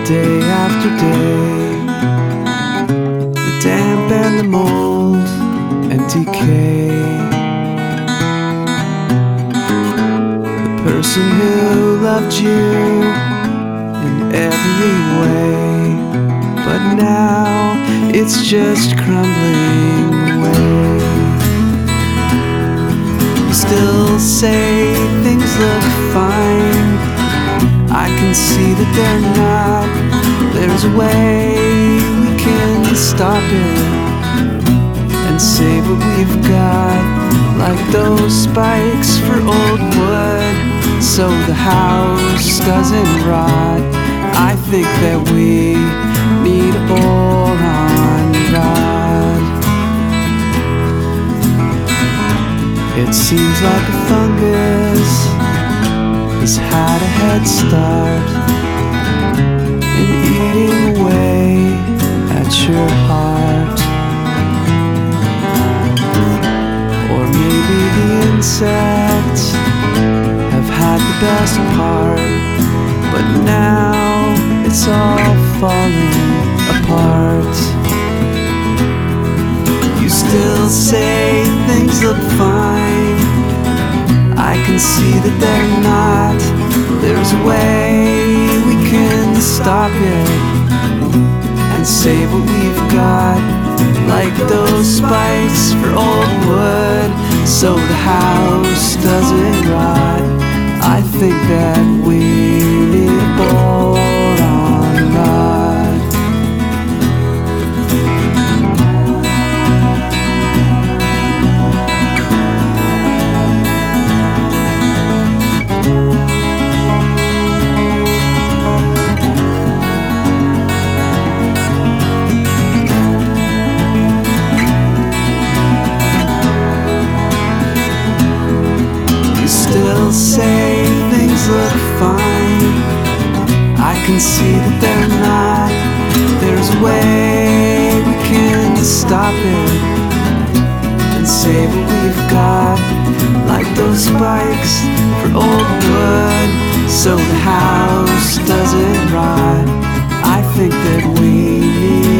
day after day, the damp and the mold and decay. The person who loved you in every way, but now it's just crumbling away. You still say things look fine, I can see that they're not. There's a way we can stop it and save what we've got, like those spikes for old wood, so the house doesn't rot. I think that we need a boron rod. It seems like a fungus has had a head start in eating away at your heart. Or maybe the insects have had the best part, but now it's all falling apart. You still say things look fine, I can see that they're not. There's a way we can stop it and save what we've got, like those spikes for old wood, so the house doesn't rot. I think that we need a boron rod. Still say things look fine, I can see that they're not. There's a way we can stop it and save what we've got, like those spikes for old wood, so the house doesn't rot. I think that we need